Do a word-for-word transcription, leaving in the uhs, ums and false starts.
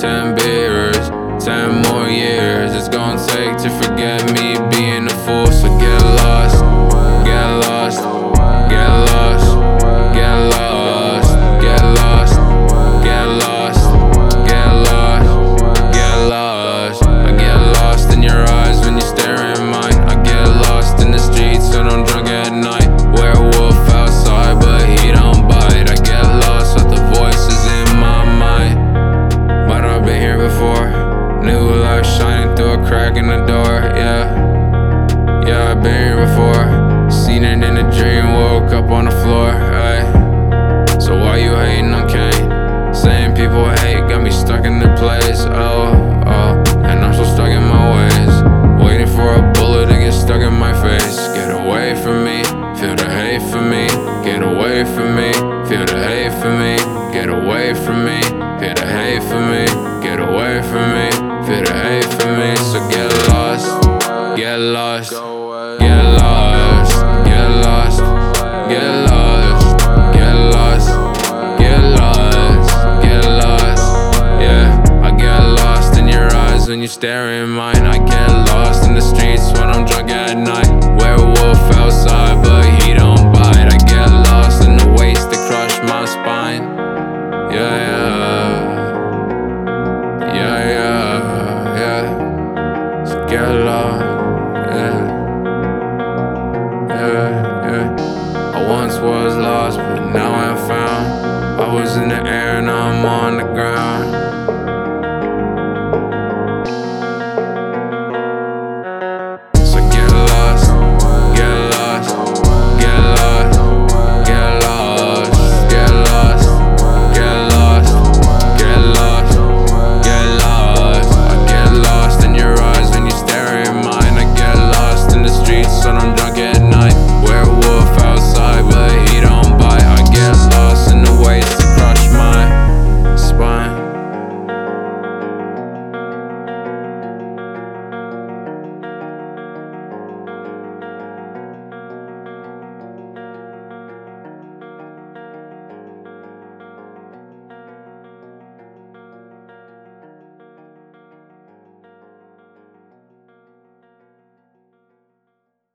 ten beers, ten more years it's gonna take to forget me being a fool. So get lost, get lost, get lost, get lost, get lost, get lost, get lost, get lost. I get lost in your eyes when you stare in mine. I get lost in the streets when I'm drunk at night. Werewolf outside, but he don't bite. I get lost with the voices in my mind. But I've been here before. New light shining through a crack in the door, yeah. Yeah, I've been here before. Seen it in a dream, woke up on the floor, ay. So why you hating on Kane? Saying people hate, got me stuck in the place, oh, oh. And I'm so stuck in my ways, waiting for a bullet to get stuck in my face. Get away from me, feel the hate for me. Get away from me, feel the hate for me. Get away from me, feel the hate for me. Get away from me, feel the hate for me. So get lost, get lost, get lost, get lost, get lost, get lost, get lost, get lost. Yeah, I get lost in your eyes when you stare in mine. I get lost in the streets when I'm drunk at night. Werewolf outside, but he don't bite. I get lost in the waste that crush my spine. Yeah, yeah, yeah, yeah, yeah. So get lost.